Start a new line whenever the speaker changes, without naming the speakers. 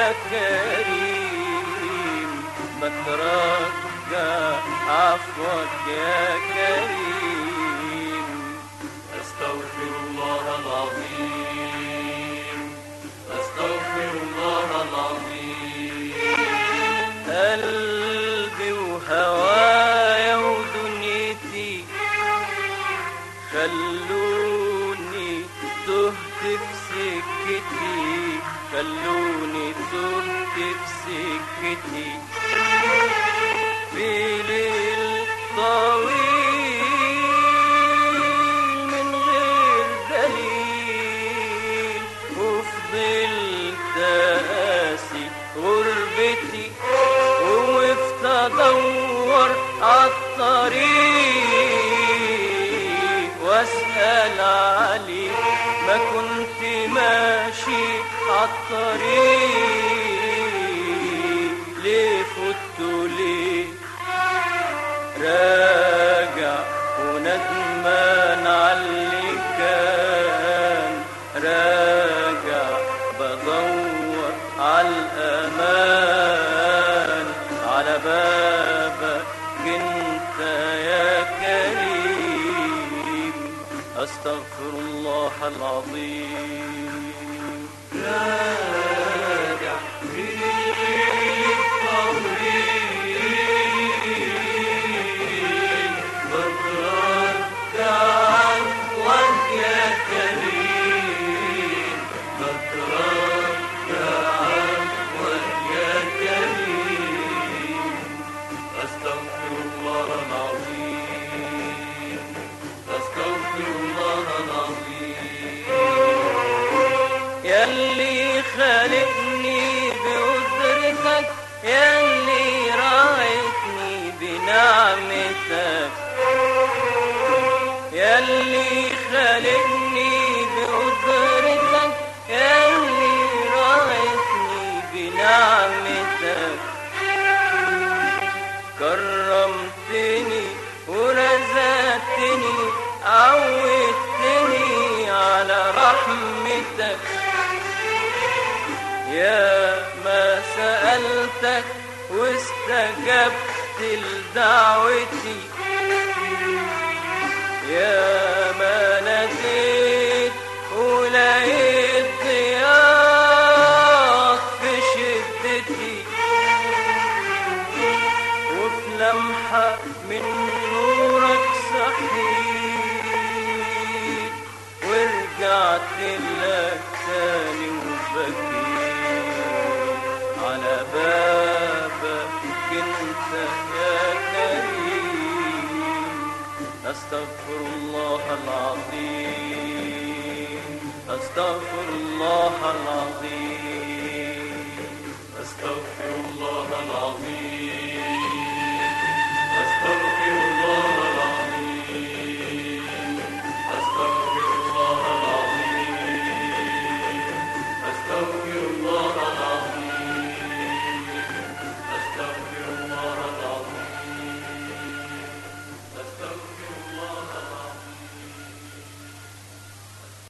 كريم، بترجى عفوك يا كريم.
أستغفر الله العظيم، أستغفر الله العظيم.
قلبي وهوايا ودنيتي خلوني تهت في سكتي، خلوني تهت في سكتي في ليل طويل من غير دليل، وفضلت قاسي غربتي ووقفت ادور عالطريق واسأل عليك، ما كنت ماشي عالطريق، ليه فت ليه راجع وندمان عاللي كان، راجع بدور عالأمان، على بابك انت يا كريم. أستغفر الله العظيم.
راجع من الليل الطويل، بترجع عفوك يا كريم، بترجع عفوك يا كريم. أستغفر الله العظيم، أستغفر الله العظيم.
ياللي خالقني بقدرتك، ياللي راعتني بنعمتك، ياللي خالقني بقدرتك، ياللي راعتني بنعمتك، كرمتني ورزقتني عودتني على رحمتك، يا ما سألتك واستجبت لدعوتي، يا ما ناديت ولقيت ضياء في شدتي، وفي لمحة من نورك صحيت، ورجعت لك تاني وبكيت على بابك انت يا كريم. أستغفر الله العظيم، أستغفر الله العظيم،
أستغفر الله العظيم.